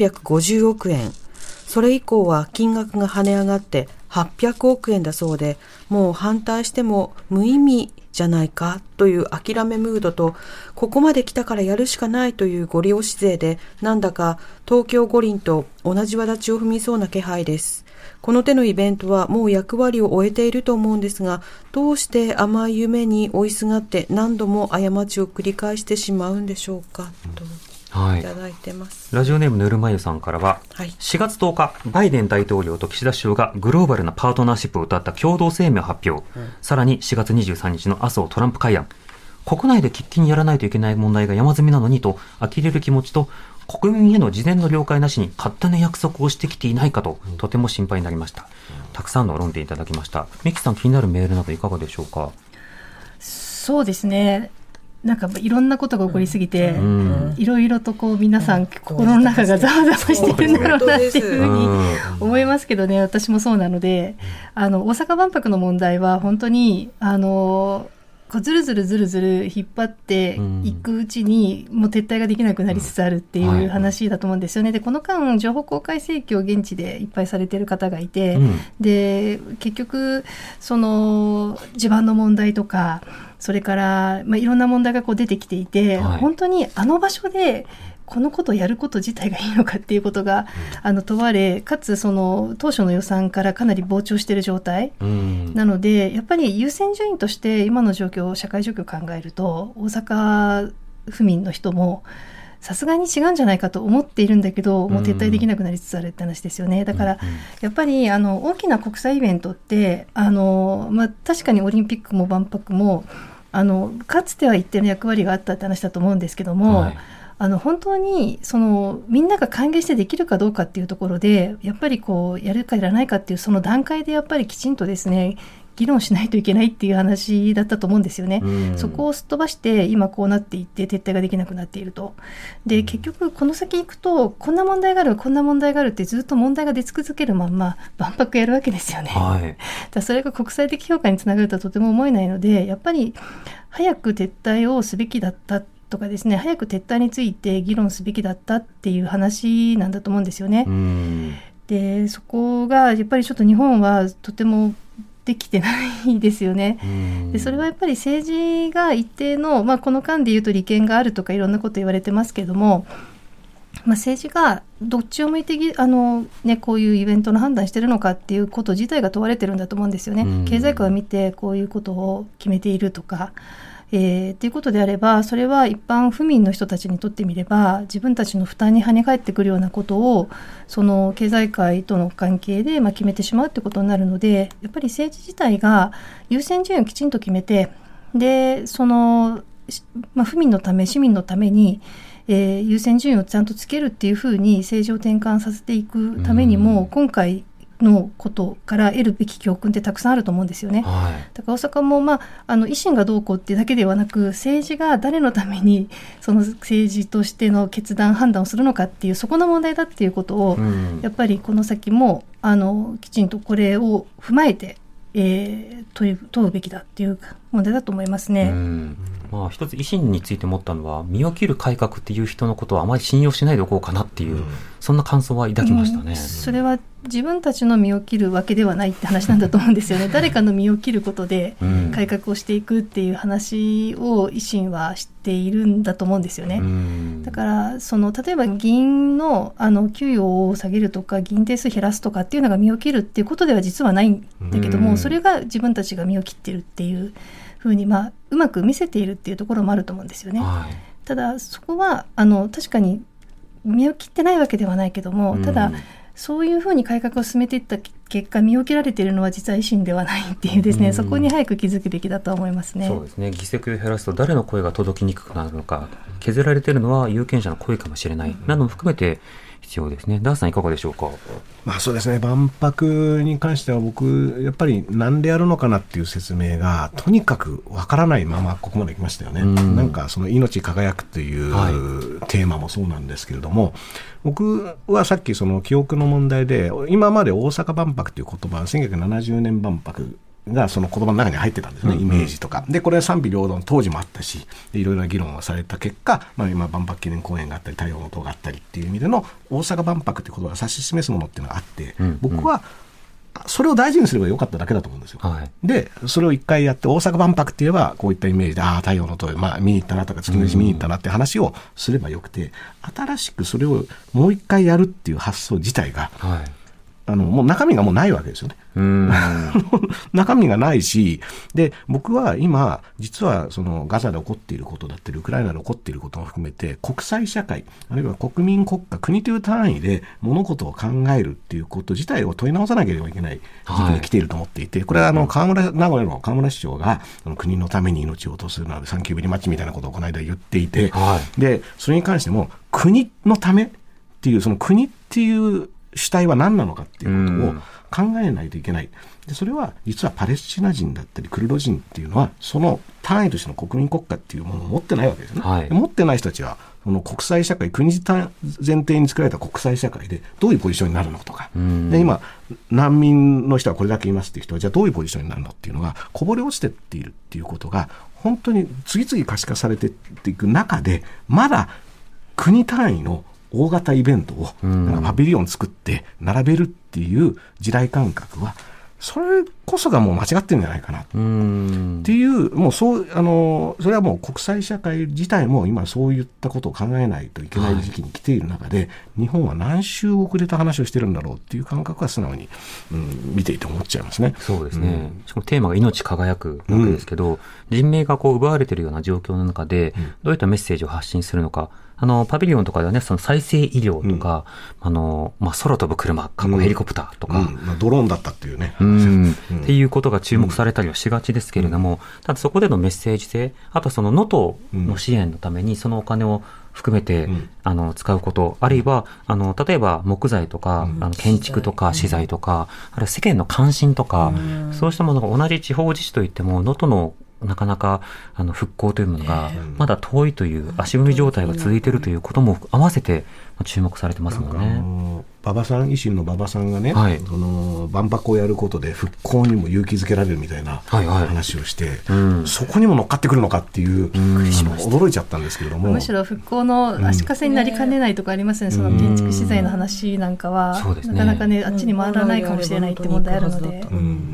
350億円、それ以降は金額が跳ね上がって800億円だそうで、もう反対しても無意味じゃないかという諦めムードと、ここまで来たからやるしかないというご利用し勢で、なんだか東京五輪と同じ轍を踏みそうな気配です。この手のイベントはもう役割を終えていると思うんですが、どうして甘い夢に追いすがって何度も過ちを繰り返してしまうんでしょうか、といただいてます。 ラジオネームぬるま湯さんからは、4月10日バイデン大統領と岸田首相がグローバルなパートナーシップを謳った共同声明を発表、さらに4月23日の麻生トランプ会談、国内で喫緊にやらないといけない問題が山積みなのにと呆れる気持ちと、国民への事前の了解なしに勝手な約束をしてきていないかと、とても心配になりました。たくさんの論点いただきました。ミキさん、気になるメールなどいかがでしょうか。 そうですね、なんかいろんなことが起こりすぎて、いろいろとこう皆さん心の中がざわざわしてるんだろうなっていうふうに思いますけどね、私もそうなので、大阪万博の問題は本当にここうずるずる引っ張っていくうちに、もう撤退ができなくなりつつあるっていう話だと思うんですよね。でこの間情報公開請求を現地でいっぱいされている方がいて、で結局その地盤の問題とか、それから、いろんな問題がこう出てきていて、本当にあの場所でこのことをやること自体がいいのかっていうことが、問われ、かつその当初の予算からかなり膨張している状態、なのでやっぱり優先順位として今の状況、社会状況を考えると、大阪府民の人もさすがに違うんじゃないかと思っているんだけど、もう撤退できなくなりつつあるって話ですよね。だからやっぱり大きな国際イベントって確かにオリンピックも万博もかつては一定の役割があったって話だと思うんですけども、本当にみんなが歓迎してできるかどうかっていうところで、やっぱりこうやるかやらないかっていうその段階でやっぱりきちんとですね、議論しないといけないっていう話だったと思うんですよね。そこをすっ飛ばして今こうなっていって撤退ができなくなっていると。で結局この先行くと、こんな問題があるこんな問題があるってずっと問題が出続けるまんま万博やるわけですよね。だそれが国際的評価につながるとはとても思えないので、やっぱり早く撤退をすべきだったとかですね、早く撤退について議論すべきだったっていう話なんだと思うんですよね。でそこがやっぱりちょっと日本はとてもできてないですよね。でそれはやっぱり政治が一定の、この間でいうと利権があるとかいろんなこと言われてますけれども、政治がどっちを向いてこういうイベントの判断してるのかっていうこと自体が問われてるんだと思うんですよね。経済界を見てこういうことを決めているとか、っていうことであれば、それは一般府民の人たちにとってみれば自分たちの負担に跳ね返ってくるようなことを、その経済界との関係で決めてしまうってことになるので、やっぱり政治自体が優先順位をきちんと決めて、でその、府民のため市民のために、優先順位をちゃんとつけるっていうふうに政治を転換させていくためにも、今回のことから得るべき教訓ってたくさんあると思うんですよね。だから大阪も、維新がどうこうっていうだけではなく、政治が誰のためにその政治としての決断判断をするのかっていう、そこの問題だっていうことを、やっぱりこの先もきちんとこれを踏まえて、問うべきだっていう問題だと思いますね。 一つ維新について思ったのは、身を切る改革っていう人のことをあまり信用しないでおこうかなっていう、そんな感想は抱きましたね。 それは自分たちの身を切るわけではないって話なんだと思うんですよね。誰かの身を切ることで改革をしていくっていう話を維新は知っているんだと思うんですよね。だから例えば議員の給与を下げるとか議員定数減らすとかっていうのが身を切るっていうことでは実はないんだけども、それが自分たちが身を切ってるっていうふうに、うまく見せているっていうところもあると思うんですよね。ただそこは確かに身を切ってないわけではないけども、ただそういうふうに改革を進めていった結果、身を切られているのは実は維新ではないっていうですね、そこに早く気づくべきだとは思いますね。 そうですね。議席を減らすと誰の声が届きにくくなるのか、削られているのは有権者の声かもしれない、なども含めて必要ですね。ダースさんいかがでしょうか。 そうですね。万博に関しては僕やっぱりなんでやるのかなっていう説明がとにかくわからないままここまで来ましたよね。なんかその命輝くというテーマもそうなんですけれども、僕はさっきその記憶の問題で、今まで大阪万博という言葉は1970年万博がその言葉の中に入ってたんですね、イメージとかで。これは賛否両論当時もあったし、いろいろな議論をされた結果、今万博記念公園があったり太陽の塔があったりっていう意味での大阪万博という言葉が指し示すものっていうのがあって、僕はそれを大事にすればよかっただけだと思うんですよ。でそれを一回やって、大阪万博って言えばこういったイメージで、太陽の塔見に行ったなとか月の石見に行ったなって話をすればよくて、新しくそれをもう一回やるっていう発想自体が、もう中身がもうないわけですよね。中身がないし、で僕は今実はそのガザで起こっていることだったりウクライナで起こっていることも含めて、国際社会あるいは国民国家国という単位で物事を考えるっていうこと自体を問い直さなければいけない時期に来ていると思っていて、これは名古屋の河村市長が国のために命を落とすなどサンキューベリーマッチみたいなことをこの間言っていて、でそれに関しても国のためっていう、その国っていう主体は何なのかっていうことを考えないといけない。でそれは実はパレスチナ人だったりクルド人っていうのはその単位としての国民国家っていうものを持ってないわけですね。持ってない人たちはその国際社会、国前提に作られた国際社会でどういうポジションになるのとか、で今難民の人はこれだけいますっていう人はじゃあどういうポジションになるのっていうのがこぼれ落ちてっているっていうことが本当に次々可視化されていく中で、まだ国単位の大型イベントをパビリオン作って並べるっていう時代感覚は、それこそがもう間違ってるんじゃないかなっていう、もうそれはもう国際社会自体も今そういったことを考えないといけない時期に来ている中で、日本は何週遅れた話をしてるんだろうっていう感覚は素直に、見ていて思っちゃいますね。 そうですね。しかもテーマが命輝くわけですけど、人命が奪われているような状況の中で、どういったメッセージを発信するのか。パビリオンとかではね、その再生医療とか、空飛ぶ車、ヘリコプターとか、 ドローンだったっていうね。 っていうことが注目されたりはしがちですけれども、ただそこでのメッセージ性、あとその能登の支援のためにそのお金を含めて、使うこと、あるいは、例えば木材とか、建築とか資材とか、あるいは世間の関心とか、そうしたものが同じ地方自治といっても、能登のなかなか復興というものがまだ遠いという足踏み状態が続いているということも合わせて注目されてますもんね。 馬場さん、維新の馬場さんがね、その万博をやることで復興にも勇気づけられるみたいな話をして、そこにも乗っかってくるのかっていう、驚いちゃったんですけれども、 むしろ復興の足かせになりかねないとかありますね。その建築資材の話なんかは、なかなかね、あっちに回らないかもしれないって問題あるので。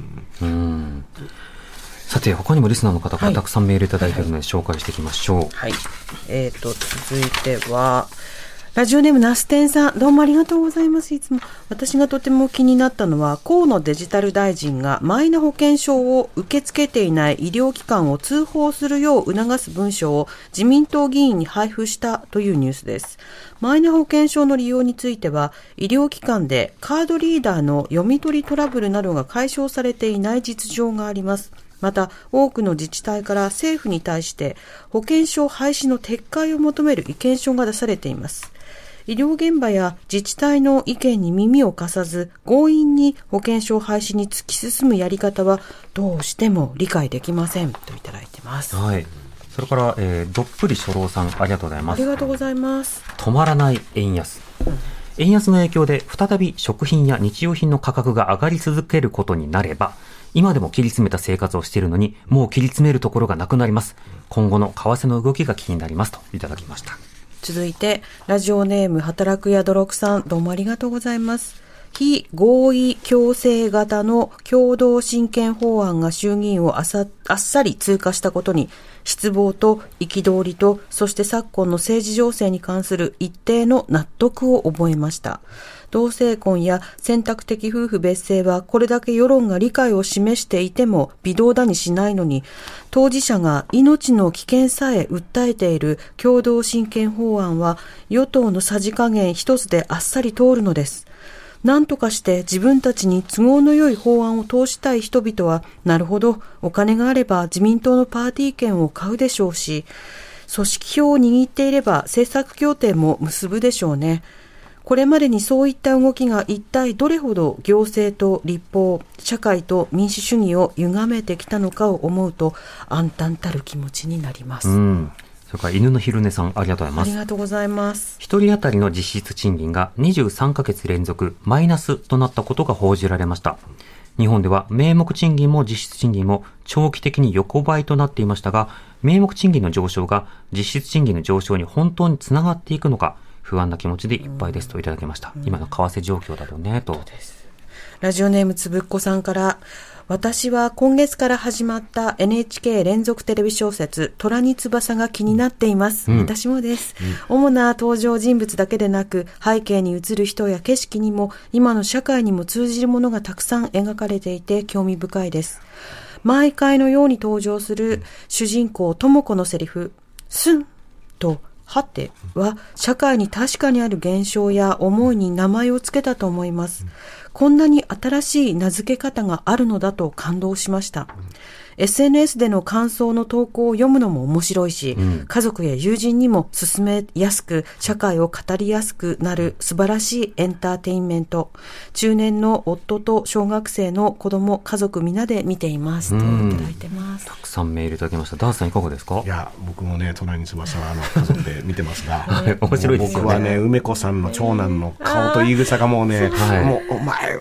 さて、他にもリスナーの方からたくさんメールいただいているので紹介していきましょう。 続いては、ラジオネームナステンさん、どうもありがとうございます。いつも私がとても気になったのは、河野デジタル大臣がマイナ保険証を受け付けていない医療機関を通報するよう促す文書を自民党議員に配布したというニュースです。マイナ保険証の利用については、医療機関でカードリーダーの読み取りトラブルなどが解消されていない実情があります。また、多くの自治体から政府に対して保険証廃止の撤回を求める意見書が出されています。医療現場や自治体の意見に耳を貸さず、強引に保険証廃止に突き進むやり方はどうしても理解できませんといただいてます。 はい。それから、どっぷり初老さん、ありがとうございます。 ありがとうございます。 止まらない円安。円安の影響で再び食品や日用品の価格が上がり続けることになれば、今でも切り詰めた生活をしているのに、もう切り詰めるところがなくなります。今後の為替の動きが気になりますといただきました。 続いて、ラジオネーム働くやどろくさん、どうもありがとうございます。非合意強制型の共同親権法案が衆議院をあっさり通過したことに、失望と憤りと、そして昨今の政治情勢に関する一定の納得を覚えました。同性婚や選択的夫婦別姓はこれだけ世論が理解を示していても微動だにしないのに、当事者が命の危険さえ訴えている共同親権法案は与党のさじ加減一つであっさり通るのです。何とかして自分たちに都合の良い法案を通したい人々は、なるほど、お金があれば自民党のパーティー券を買うでしょうし、組織票を握っていれば政策協定も結ぶでしょうね。これまでにそういった動きが一体どれほど行政と立法、社会と民主主義を歪めてきたのかを思うと暗淡たる気持ちになります。 それから犬の昼寝さん、ありがとうございます。 ありがとうございます。 一人当たりの実質賃金が23ヶ月連続マイナスとなったことが報じられました。日本では名目賃金も実質賃金も長期的に横ばいとなっていましたが、名目賃金の上昇が実質賃金の上昇に本当につながっていくのか、不安な気持ちでいっぱいですといただきました。今の為替状況だとね、と。 ラジオネームつぶっこさんから、私は今月から始まった NHK 連続テレビ小説虎に翼が気になっています。私もです。主な登場人物だけでなく、背景に映る人や景色にも今の社会にも通じるものがたくさん描かれていて興味深いです。毎回のように登場する主人公智子のセリフ、すんとはては社会に確かにある現象や思いに名前をつけたと思います。こんなに新しい名付け方があるのだと感動しました。SNS での感想の投稿を読むのも面白いし、家族や友人にも勧めやすく、社会を語りやすくなる素晴らしいエンターテインメント。中年の夫と小学生の子供、家族みんなで見ています。といただいてます。 たくさんメールいただきました。ダースさんいかがですか？ いや、僕もね、隣に翼は家族で見てますが、 面白いですよね。 僕はね、梅子さんの長男の顔と言い草がもうね、もうお前、も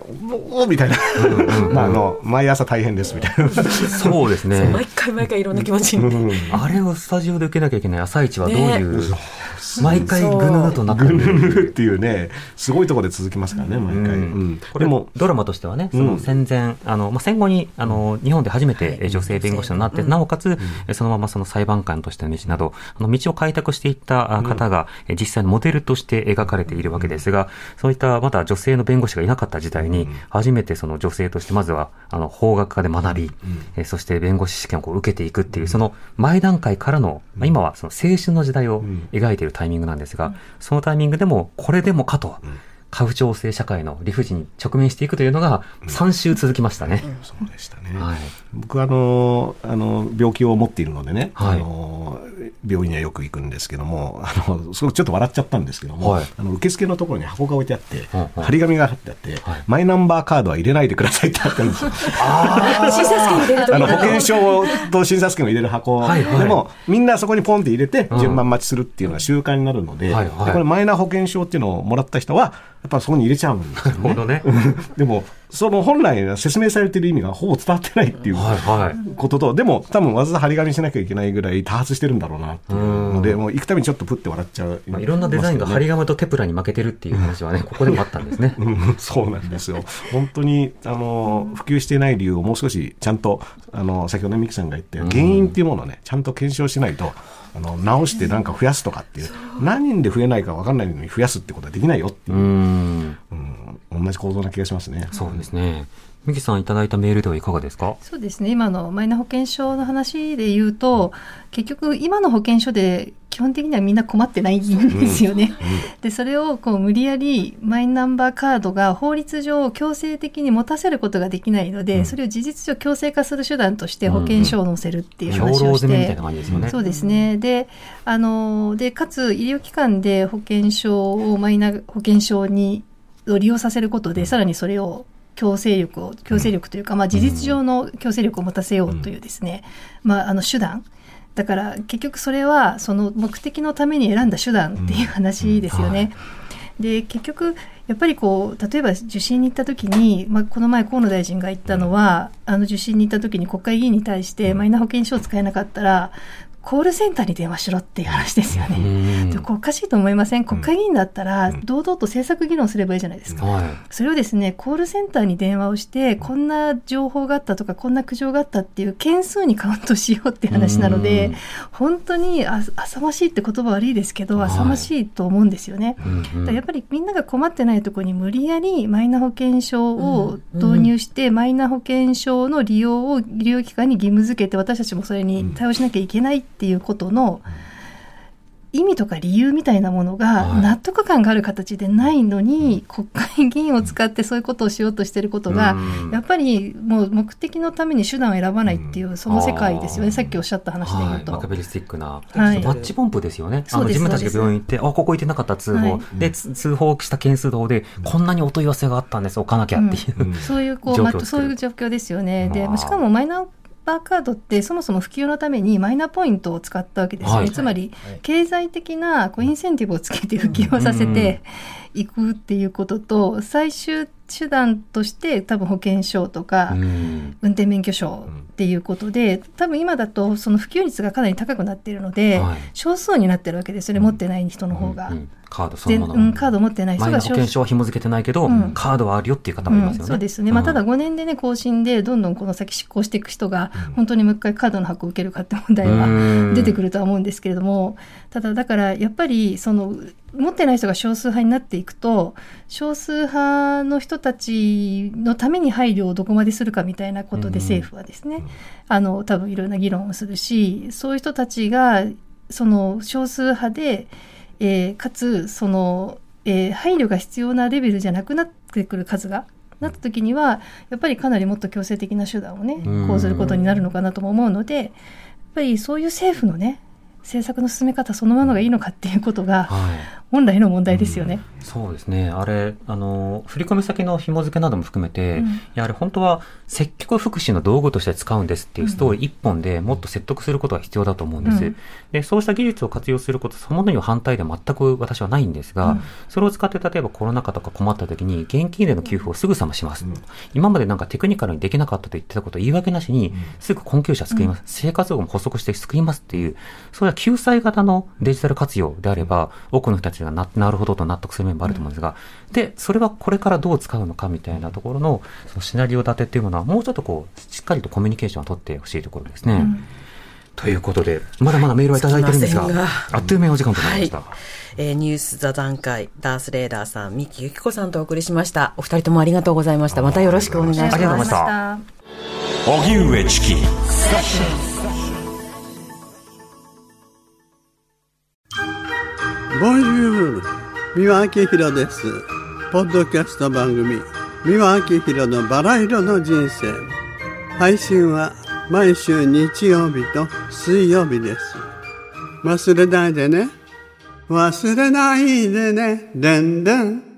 おみたいな毎朝大変ですみたいなそうですね。 毎回いろんな気持ちに、 あれをスタジオで受けなきゃいけない朝一はどういう、毎回ぐぬぬとなってるぐぬぬっていうね、すごいところで続きますからね、毎回。 これもドラマとしてはね、その戦前、戦後に日本で初めて女性弁護士になって、なおかつそのままその裁判官としての道など道を開拓していった方が実際のモデルとして描かれているわけですが、そういったまだ女性の弁護士がいなかった時代に初めてその女性としてまずは法学科で学び、そして弁護士試験を受けていくっていうその前段階からの、今はその青春の時代を描いているタイミングなんですが、そのタイミングでもこれでもかと家父長制社会の理不尽に直面していくというのが3週続きましたね。 そうでしたね。僕は病気を持っているのでね、病院にはよく行くんですけども、すごくちょっと笑っちゃったんですけども、受付のところに箱が置いてあって、張り紙が貼ってあって、マイナンバーカードは入れないでくださいってあったんですよ。 診察券入れると保険証と診察券を入れる箱でも、みんなそこにポンって入れて順番待ちするっていうのが習慣になるので、これマイナ保険証っていうのをもらった人はやっぱそこに入れちゃうんですよね。 なるほどね。 でもその本来説明されている意味がほぼ伝わってないっていうことと、でも多分わざわざ張り紙しなきゃいけないぐらい多発してるんだろうなっていうので、もう行くたびにちょっっとプッて笑っちゃう、 いろんなデザインが張り紙とテプラに負けてるっていう話はね、ここでもあったんですね。 そうなんですよ。本当に普及していない理由をもう少しちゃんと先ほどミキさんが言った原因っていうものをねちゃんと検証しないと直してなんか増やすとかっていう、何人で増えないか分かんないのに増やすってことはできないよっていう、同じ構造な気がしますね。 そうですね。ミキさんいただいたメールではいかがですか？ そうですね、今のマイナ保険証の話で言うと、結局今の保険証で基本的にはみんな困ってないんですよね。でそれをこう無理やりマイナンバーカードが法律上強制的に持たせることができないので、それを事実上強制化する手段として保険証を載せるっていう話をして、 兵糧攻めみたいな感じですよね。 そうですね。でかつ医療機関で保険証をマイナ保険証に利用させることで、さらにそれを強制力というか、事実上の強制力を持たせようというですね、手段だから結局それはその目的のために選んだ手段っていう話ですよね。で結局やっぱりこう例えば受診に行った時に、この前河野大臣が言ったのは、受診に行った時に国会議員に対してマイナ保険証を使えなかったらコールセンターに電話しろっていう話ですよね。これおかしいと思いません？国会議員だったら堂々と政策議論すればいいじゃないですか。それをですね、コールセンターに電話をしてこんな情報があったとかこんな苦情があったっていう件数にカウントしようっていう話なので、本当に浅ましいって言葉悪いですけど浅ましいと思うんですよね。だからやっぱりみんなが困ってないところに無理やりマイナ保険証を導入して、マイナ保険証の利用を医療機関に義務付けて、私たちもそれに対応しなきゃいけないっていうことの意味とか理由みたいなものが納得感がある形でないのに、国会議員を使ってそういうことをしようとしていることが、やっぱりもう目的のために手段を選ばないっていう、その世界ですよね。さっきおっしゃった話で言うと、 マカベリスティックな、マッチポンプですよね。自分たちが病院行ってここ行ってなかった通報、で通報した件数同でこんなにお問い合わせがあったんです、置かなきゃっていう、そういうそういう状況ですよね。でしかもマイナカードってそもそも普及のためにマイナポイントを使ったわけですよね。つまり経済的なインセンティブをつけて普及をさせていくっていうことと、最終手段として多分保険証とか運転免許証っていうことで、多分今だとその普及率がかなり高くなっているので、少数になってるわけですよね、持ってない人の方が。 カードそのもの、 カード持ってない人がマイナ保険証は紐付けてないけど、カードはあるよっていう方もいますよね。 そうですね。ただ5年でね更新でどんどんこの先執行していく人が本当にもう一回カードの発行を受けるかって問題は出てくるとは思うんですけれども、ただだからやっぱりその持ってない人が少数派になっていくと、少数派の人たちのために配慮をどこまでするかみたいなことで政府はですね、多分いろんな議論をするし、そういう人たちがその少数派でかつその、配慮が必要なレベルじゃなくなってくる数がなった時には、やっぱりかなりもっと強制的な手段をね講ずることになるのかなとも思うので、やっぱりそういう政府のね政策の進め方そのものがいいのかっていうことが、 本来の問題ですよね。 そうですね。あれ、振込先の紐付けなども含めて、やはり本当は積極福祉の道具として使うんですっていうストーリー一本でもっと説得することが必要だと思うんです。で、そうした技術を活用することそのものには反対では全く私はないんですが、それを使って例えばコロナ禍とか困った時に現金での給付をすぐさまします。今までなんかテクニカルにできなかったと言ってたことを言い訳なしに、すぐ困窮者救います。生活保護も補足して救いますっていう、そういう救済型のデジタル活用であれば、多くの人たちが なるほどと納得する面もあると思うんですが、で、それはこれからどう使うのかみたいなところの、そのシナリオ立てっていうものは、もうちょっとこう、しっかりとコミュニケーションを取ってほしいところですね。ということで、まだまだメールはいただいてるんですが、あっという間にお時間となりました。 ニュース座談会、ダースレーダーさん、三木由紀子さんとお送りしました。お二人ともありがとうございました。またよろしくお願いします。 ありがとうございました。荻上チキ。 ボンジュール、三輪明宏です。ポッドキャスト番組、三輪明宏のバラ色の人生。配信は毎週日曜日と水曜日です。忘れないでね。忘れないでね。でんでん。